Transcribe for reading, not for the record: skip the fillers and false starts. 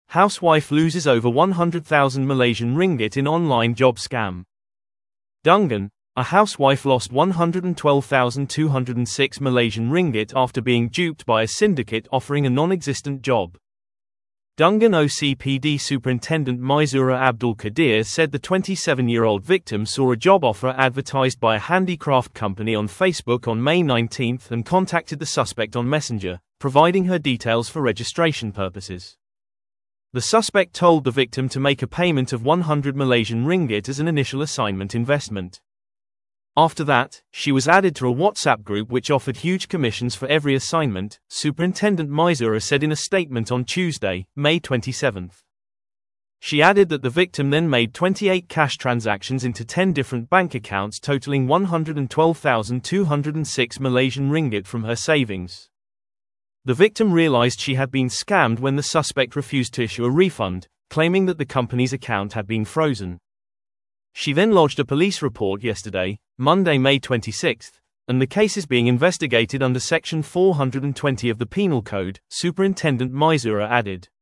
housewife loses over 100,000 Malaysian ringgit in online job scam. Dungan, a housewife lost 112,206 Malaysian ringgit after being duped by a syndicate offering a non-existent job. Dungan OCPD Superintendent Maizura Abdul Qadir said the 27-year-old victim saw a job offer advertised by a handicraft company on Facebook on May 19 and contacted the suspect on Messenger, providing her details for registration purposes. The suspect told the victim to make a payment of 100 Malaysian ringgit as an initial assignment investment. After that, she was added to a WhatsApp group which offered huge commissions for every assignment, Superintendent Maizura said in a statement on Tuesday, May 27. She added that the victim then made 28 cash transactions into 10 different bank accounts totaling 112,206 Malaysian ringgit from her savings. The victim realized she had been scammed when the suspect refused to issue a refund, claiming that the company's account had been frozen. She then lodged a police report yesterday, Monday, May 26, and the case is being investigated under Section 420 of the Penal Code, Superintendent Maizura added.